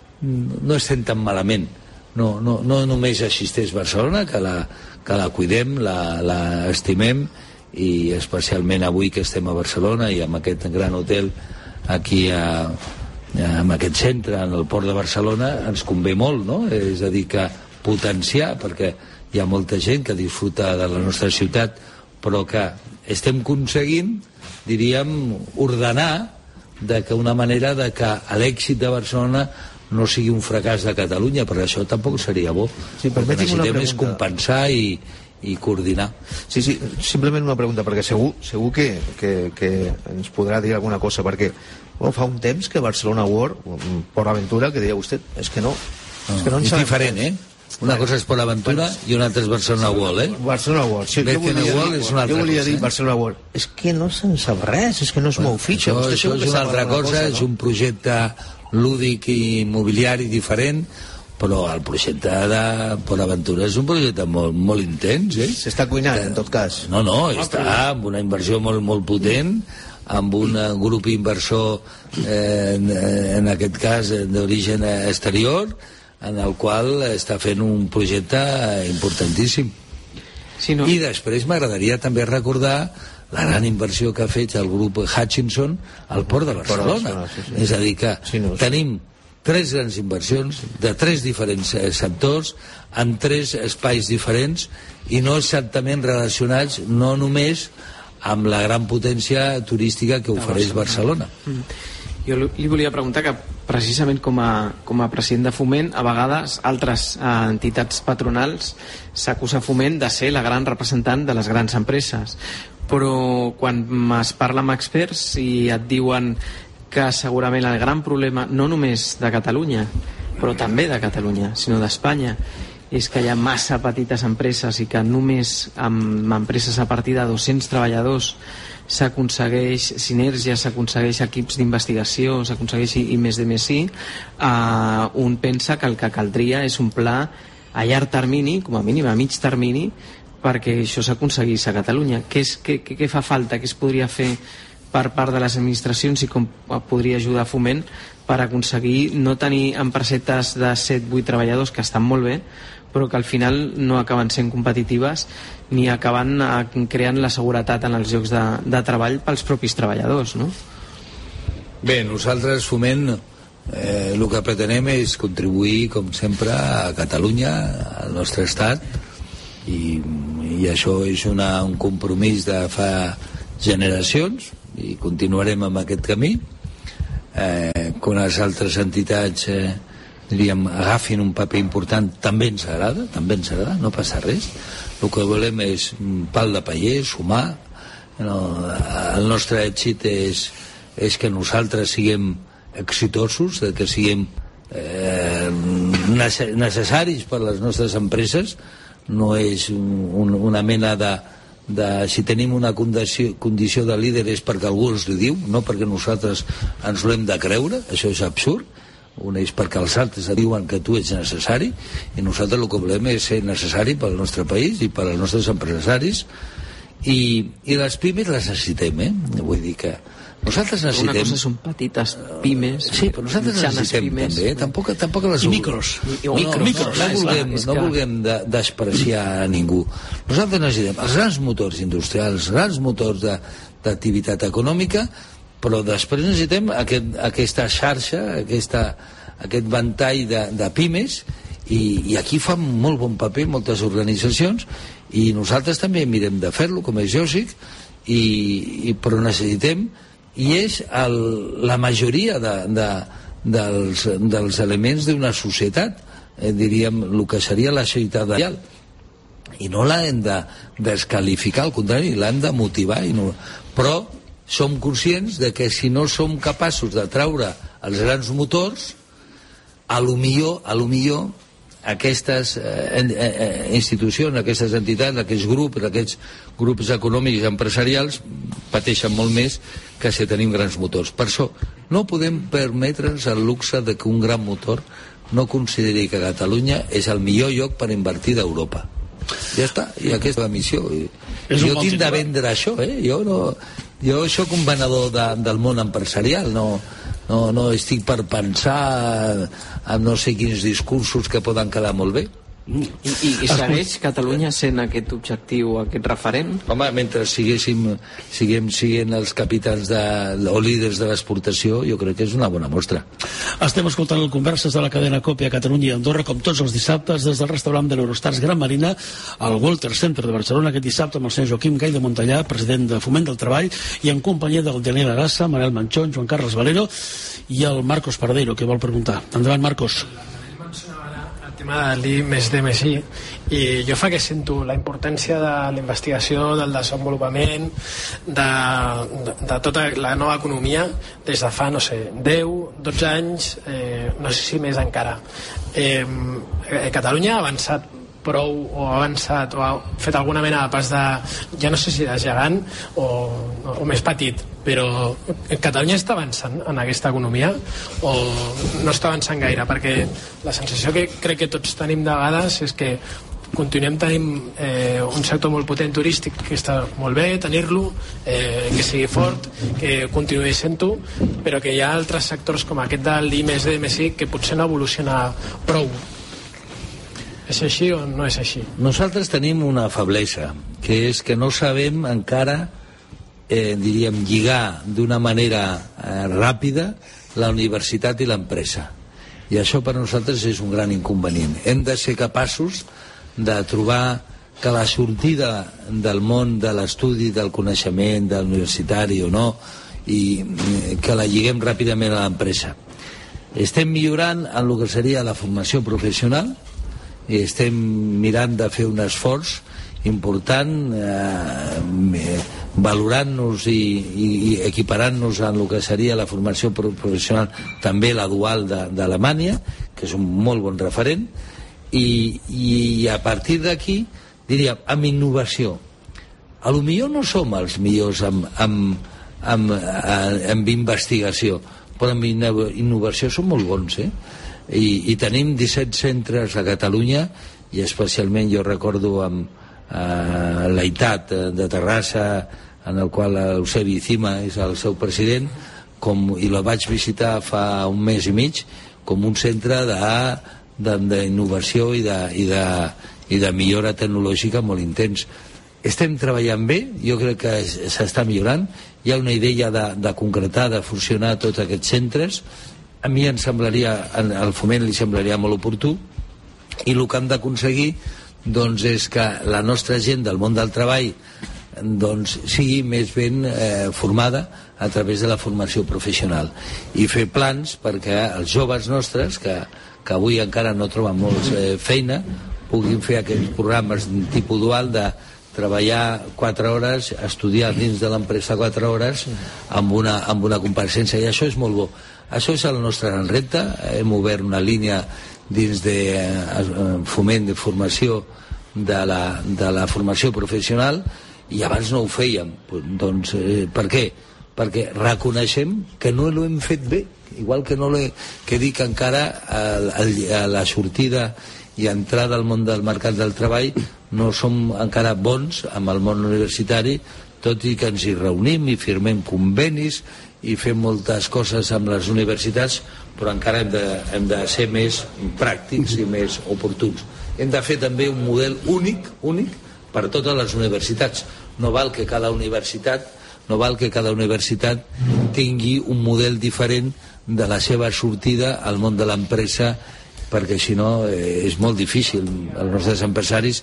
no estem tan malament, no, no, no només existeix Barcelona, que la, que la cuidem, la, la estimem, i especialment avui que estem a Barcelona i amb aquest gran hotel aquí a, en aquest centre, en el port de Barcelona, ens convé molt, no? És a dir, que potenciar, perquè hi ha molta gent que disfruta de la nostra ciutat, però que estem aconseguint, diríem, ordenar de que una manera de que l'èxit de Barcelona no sigui un fracàs de Catalunya, perquè això tampoc seria bo. Sí, el que necessitem és compensar i i coordinar. Sí, sí, simplement una pregunta, perquè segur, segur que, que, que ens podrà dir alguna cosa, perquè bueno, fa un temps que Barcelona World, Port Aventura, que deia vostè, és que no... no és que no és diferent, eh? Una cosa és Port Aventura i una altra és Barcelona World, eh? Barcelona World, sí, jo volia, World dir, és una altra jo volia cosa, dir eh? Barcelona World. És que no se'n sap res, és que no es mou fitxa. Això, això és una altra cosa, cosa no? És un projecte lúdic i immobiliari diferent, però el projecte de Port Aventura és un projecte molt, molt intens, eh? S'està cuinant, en tot cas. No, no, està amb una inversió molt, molt potent, amb un grup inversor, eh, en, en aquest cas, d'origen exterior, en el qual està fent un projecte importantíssim. Sí, no? I després m'agradaria també recordar la gran inversió que ha fet el grup Hutchinson al Port de Barcelona. Sí, sí. És a dir, que sí, no, sí. tenim tres grans inversions de tres diferents sectors en tres espais diferents i no exactament relacionats no només amb la gran potència turística que ofereix Barcelona. Mm. Jo li volia preguntar que precisament com a, com a president de Foment, a vegades altres eh, entitats patronals s'acusa Foment de ser la gran representant de les grans empreses, però quan es parla amb experts i et diuen que segurament el gran problema no només de Catalunya però també de Catalunya, sinó d'Espanya, és que hi ha massa petites empreses i que només amb empreses a partir de dos-cents treballadors s'aconsegueix sinergia, s'aconsegueix equips d'investigació, s'aconsegueix i, i més de més sí, eh, un pensa que el que caldria és un pla a llarg termini, com a mínim a mig termini, perquè això s'aconseguís a Catalunya. Què, és, què, què, què fa falta, què es podria fer per part de les administracions i com podria ajudar Foment per aconseguir no tenir empresetes de set vuit treballadors que estan molt bé però que al final no acaben sent competitives ni acaben creant la seguretat en els llocs de, de treball pels propis treballadors, no? Bé, nosaltres Foment eh, el que pretenem és contribuir com sempre a Catalunya, al nostre estat i, i i això és una, un compromís de fa generacions i continuarem amb aquest camí. Eh, quan les altres entitats eh, diríem, agafin un paper important, també ens agrada, també ens agrada, no passa res. El que volem és un pal de paller, sumar. No, el nostre èxit és, és que nosaltres siguem exitosos, que siguem eh, necessaris per a les nostres empreses. No és un, una mena de, de si tenim una condició, condició de líder és perquè algú ens ho diu, no perquè nosaltres ens l'hem de creure. Això és absurd. Un és perquè els altres diuen que tu ets necessari, i nosaltres el que volem és ser necessari pel nostre país i per als nostres empresaris, i, i les pimes les necessitem, eh? Vull dir que nosaltres necessitem... Una cosa són petites pimes, sí, però nosaltres necessitem pimes, també, eh? tampoc, tampoc les... I micros. I, no, micros, no, micros. No, no vulguem, no vulguem de, despreciar a ningú. Nosaltres necessitem els grans motors industrials, els grans motors d'activitat econòmica, però després necessitem aquest, aquesta xarxa, aquesta, aquest ventall de, de pimes, i, i aquí fan molt bon paper moltes organitzacions, i nosaltres també mirem de fer-lo, com és lògic, i, i, però necessitem, i és el, la majoria de, de, dels, dels elements d'una societat, eh, diríem, el que seria la societat ideal, i no l'hem de descalificar, al contrari, l'hem de motivar, i no, però som conscients de que si no som capaços de traure els grans motors, a lo millor, a lo millor aquestes eh, eh, institucions, aquestes entitats, aquests grups, aquests grups econòmics i empresarials pateixen molt més que si tenim grans motors. Per això no podem permetre'ns el luxe de que un gran motor no consideri que Catalunya és el millor lloc per invertir d'Europa. Ja està, i aquesta és la missió. Jo tinc de vendre això, eh? Jo no... Jo sóc un venedor de, del món empresarial, no, no, no estic per pensar en no sé quins discursos que poden quedar molt bé. I, i, i segueix Catalunya sent aquest objectiu, aquest referent? Home, mentre siguéssim, siguem siguent els capitans de, o líders de l'exportació, jo crec que és una bona mostra. Estem escoltant el Converses de la cadena COPE a Catalunya i Andorra, com tots els dissabtes, des del restaurant de l'Eurostars Gran Marina al Walter Center de Barcelona, aquest dissabte amb el senyor Joaquim Gay de Montellà, president de Foment del Treball, i en companyia del Daniel Arassa, Manel Manchón, Joan Carles Valero i el Marcos Pardeiro, que vol preguntar. Endavant, Marcos. Tema de l'I més D més I, i jo fa que sento la importància de la investigació, del desenvolupament, de, de, de tota la nova economia des de fa, no sé, deu, dotze anys, eh, no sé si més encara. Eh, Catalunya ha avançat prou, o ha avançat, o ha fet alguna mena de pas de, ja no sé si de gegant o, o més petit, però Catalunya està avançant en aquesta economia o no està avançant gaire? Perquè la sensació que crec que tots tenim de vegades és que continuem tenint eh, un sector molt potent turístic, que està molt bé tenir-lo, eh, que sigui fort, que continuï sent-ho, però que hi ha altres sectors com aquest del I més D més I que potser no evoluciona prou. És així o no és així? Nosaltres tenim una feblesa, que és que no sabem encara, eh, diríem, lligar d'una manera eh, ràpida la universitat i l'empresa. I això per nosaltres és un gran inconvenient. Hem de ser capaços de trobar que la sortida del món de l'estudi, del coneixement, del universitari o no, i que la lliguem ràpidament a l'empresa. Estem millorant en el que seria la formació professional, i estem mirant de fer un esforç important, eh, valorant-nos i, i, i equiparant-nos en el que seria la formació professional, també la dual d'Alemanya, que és un molt bon referent, i, i a partir d'aquí, diríem, amb innovació. A lo millor no som els millors amb, amb, amb, amb investigació, però amb innovació som molt bons, eh? I, i tenim disset centres a Catalunya, i especialment jo recordo amb eh, l'Aitat de Terrassa, en el qual Eusebi Cima és el seu president, com, i la vaig visitar fa un mes i mig, com un centre d'innovació i, de, i, de, i de millora tecnològica molt intens. Estem treballant bé, jo crec que s'està millorant, hi ha una idea de, de concretar, de funcionar tots aquests centres. A mi em semblaria, al Foment li semblaria molt oportú, i el que hem d'aconseguir doncs és que la nostra gent del món del treball doncs sigui més ben eh, formada a través de la formació professional i fer plans perquè els joves nostres que, que avui encara no troben molts eh, feina puguin fer aquells programes tipus dual de treballar quatre hores, estudiar dins de l'empresa quatre hores amb una, amb una compareixença, i això és molt bo. Això és el nostre gran repte. Hem obert una línia dins de eh, foment de formació de la, de la formació professional i abans no ho fèiem. Doncs, eh, per què? Perquè reconeixem que no l'hem fet bé, igual que no l'he, que dic encara a, a, a la sortida i entrada al món del mercat del treball no som encara bons amb el món universitari, tot i que ens hi reunim i firmem convenis i fem moltes coses amb les universitats, però encara hem de, hem de ser més pràctics i més oportuns. Hem de fer també un model únic, únic per totes les universitats. No val que cada universitat no val que cada universitat tingui un model diferent de la seva sortida al món de l'empresa, perquè si no eh, és molt difícil. Els nostres empresaris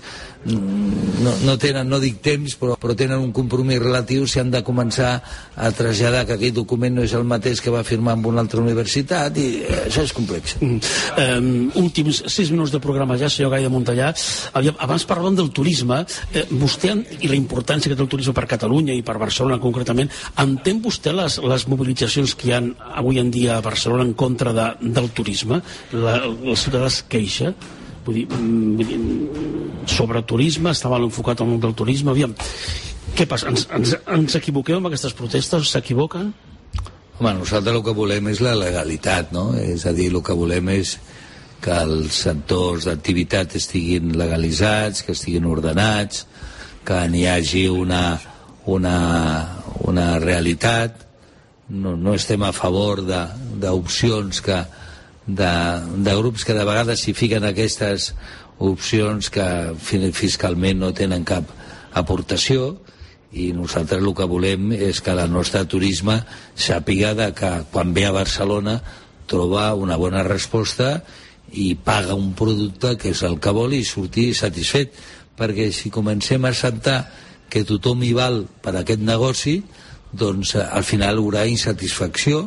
no, no tenen, no dic temps, però, però tenen un compromís relatiu si han de començar a traslladar que aquell document no és el mateix que va firmar amb una altra universitat, i eh, això és complex. Mm. Um, últims sis minuts de programa ja, senyor Gai de Montellà. Abans parlàvem del turisme. Eh, vostè, i la importància que té el turisme per Catalunya i per Barcelona concretament, entén vostè les, les mobilitzacions que hi ha avui en dia a Barcelona en contra de, del turisme? La, el ciutadà es queixa, vull dir, vull dir, sobre turisme, està mal enfocat al món del turisme. Aviam, què passa? Ens, ens, ens equivoquem amb aquestes protestes? S'equivoquen? Home, nosaltres el que volem és la legalitat, no? És a dir, el que volem és que els sectors d'activitat estiguin legalitzats, que estiguin ordenats, que n'hi hagi una, una, una realitat. No, no estem a favor d'opcions que De, de grups que de vegades s'hi fiquen aquestes opcions que fiscalment no tenen cap aportació, i nosaltres el que volem és que el nostre turisme sàpiga de que quan ve a Barcelona troba una bona resposta i paga un producte que és el que vol i sortir satisfet, perquè si comencem a acceptar que tothom hi val per aquest negoci, doncs al final hi haurà insatisfacció,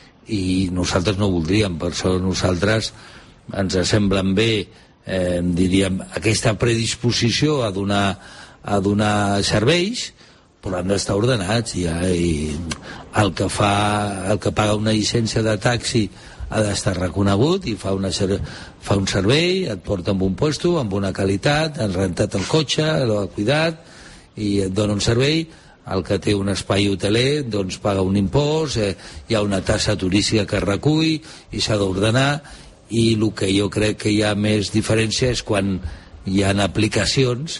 i nosaltres no ho voldríem. Per això nosaltres ens semblen bé, eh, diríem, aquesta predisposició a donar, a donar serveis, però han d'estar ordenats ja, i el que fa, el que paga una llicència de taxi ha d'estar reconegut i fa, una, fa un servei, et porta amb un puesto, amb una qualitat, han rentat el cotxe, l'ha cuidat i et dona un servei. El que té un espai hoteler doncs paga un impost, eh, hi ha una tassa turística que recull i s'ha d'ordenar, i el que jo crec que hi ha més diferència és quan hi ha aplicacions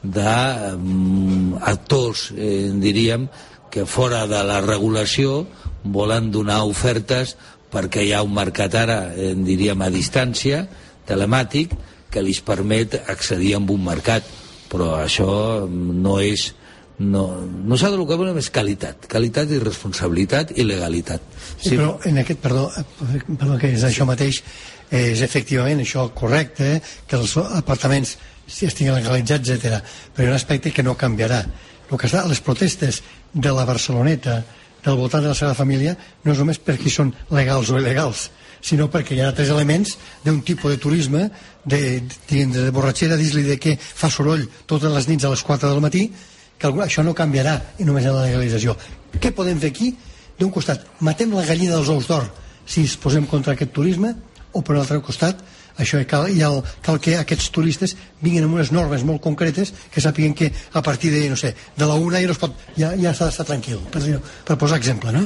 d'actors, eh, diríem, que fora de la regulació volen donar ofertes perquè hi ha un mercat ara, eh, diríem, a distància, telemàtic, que li permet accedir a un mercat, però això no és... No, nosaltres el que volem és qualitat, qualitat i responsabilitat i legalitat. Sí, però en aquest, perdó, perdó que és això mateix, és efectivament això correcte, que els apartaments estiguin legalitzats, etcètera. Però hi ha un aspecte que no canviarà. El que està, les protestes de la Barceloneta, del voltant de la seva família, no és només perquè són legals o il·legals, sinó perquè hi ha altres elements d'un tipus de turisme, de, de, de borratxera, dis-li de que fa soroll totes les nits a les quatre del matí, que això no canviarà i només en la legalització. Què podem fer aquí? D'un costat, matem la gallina dels ous d'or si es posem contra aquest turisme, o per l'altre costat, això cal, ja el, cal que aquests turistes vinguin amb unes normes molt concretes que sàpiguen que a partir de, no sé, de la una ja no es pot, ja, ja s'ha d'estar tranquil, per, per posar exemple, no?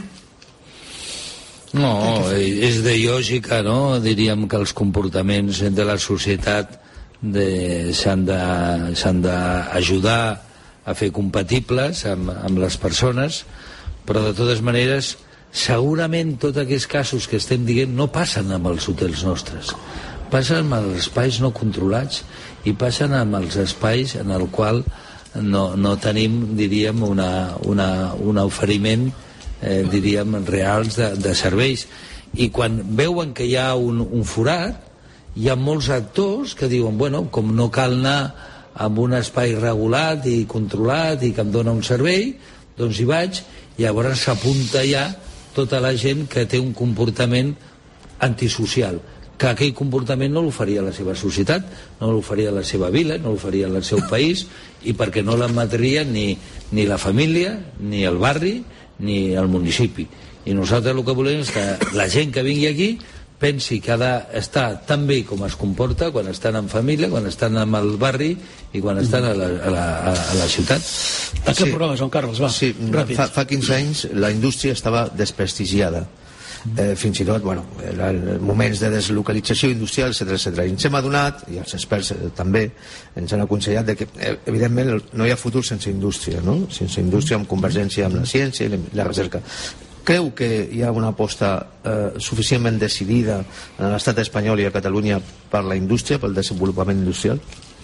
No, és de lògica, no? Diríem que els comportaments de la societat s'han d'ajudar a fer compatibles amb, amb les persones, però de totes maneres segurament tots aquests casos que estem dient no passen amb els hotels nostres, passen amb els espais no controlats i passen amb els espais en el qual no, no tenim, diríem, una, una, un oferiment eh, diríem, reals de, de serveis, i quan veuen que hi ha un, un forat, hi ha molts actors que diuen, bueno, com no cal anar amb un espai regulat i controlat i que em dona un servei, doncs hi vaig, i llavors s'apunta ja tota la gent que té un comportament antisocial, que aquell comportament no l'oferia a la seva societat, no l'oferia a la seva vila, no l'oferia al seu país, i perquè no l'admetria ni, ni la família, ni el barri, ni el municipi. I nosaltres el que volem és que la gent que vingui aquí pensi que ha d'estar tan bé com es comporta quan estan en família, quan estan en el barri i quan estan a la, a la, a la ciutat. A què programa, Joan Carles? Va, sí, ràpid. Fa, fa quinze anys la indústria estava desprestigiada. Eh, fins i tot, bueno, eren moments de deslocalització industrial, etcètera, etcètera. I ens hem adonat, i els experts eh, també ens han aconsellat de que, eh, evidentment, no hi ha futur sense indústria, no? Sense indústria, amb convergència amb la ciència i la recerca. Creu que hi ha una aposta eh, suficientment decidida en l'estat espanyol i a Catalunya per la indústria, pel desenvolupament industrial?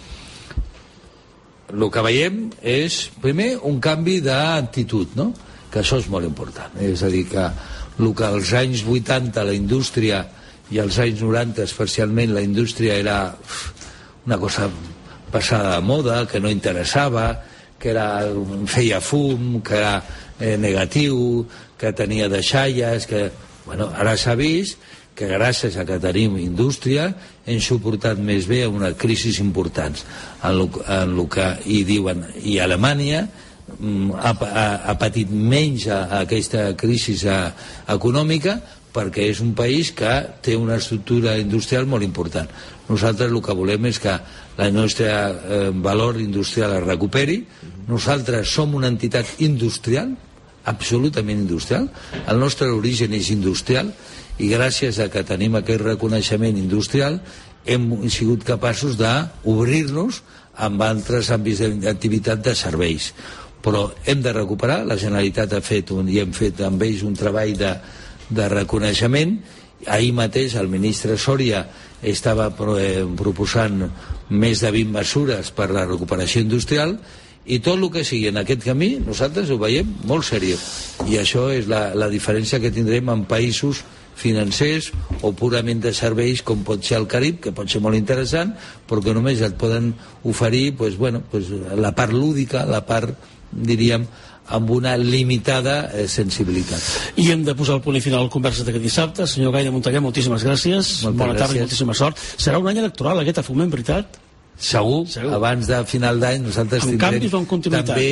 El que veiem és, primer, un canvi d'actitud, no? Que això és molt important. És a dir, que el que als anys vuitanta la indústria i als anys noranta especialment la indústria era una cosa passada de moda, que no interessava, que era, feia fum, que era eh, negatiu, que tenia deixalles, que... Bueno, ara s'ha vist que gràcies a que tenim indústria hem suportat més bé una crisi importants en lo, en lo que hi diuen, i Alemanya ha, ha, ha patit menys a, a aquesta crisi a, econòmica perquè és un país que té una estructura industrial molt important. Nosaltres el que volem és que la nostra eh, valor industrial es recuperi. Nosaltres som una entitat industrial, absolutament industrial, el nostre origen és industrial, i gràcies a que tenim aquest reconeixement industrial hem sigut capaços d'obrir-nos amb altres àmbits d'activitat de serveis. Però hem de recuperar, la Generalitat ha fet un, i hem fet amb ells un treball de, de reconeixement. Ahir mateix el ministre Soria estava proposant més de vint mesures per la recuperació industrial, i tot el que sigui en aquest camí nosaltres ho veiem molt seriós, i això és la, la diferència que tindrem en països financers o purament de serveis com pot ser el Carib, que pot ser molt interessant però que només et poden oferir pues, bueno, pues, la part lúdica, la part, diríem, amb una limitada eh, sensibilitat. I hem de posar el punt i final al conversa d'aquest dissabte. Senyor Gai de Montellà, moltíssimes gràcies. Moltes Bona tarda gràcies. I moltíssima sort. Serà un any electoral aquest a Foment, veritat? Segur, Segur, abans de final d'any nosaltres amb tindrem també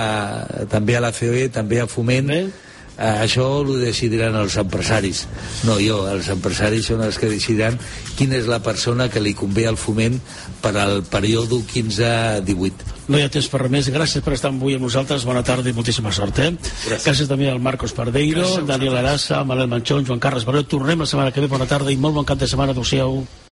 a, també a la C O E, també a Foment. Bé. Uh, això ho decidiran els empresaris, no jo, els empresaris són els que decidiran quina és la persona que li convé al Foment per al període quinze a divuit. No hi ha temps per res més. Gràcies per estar avui amb nosaltres, bona tarda i moltíssima sort, eh? Gràcies, Gràcies també al Marcos Pardeiro, Gràcies, Daniel Arassa, Manel Manchón, Joan Carles Baró. Tornem la setmana que ve, bona tarda i molt bon cap de setmana. Adéu-siau.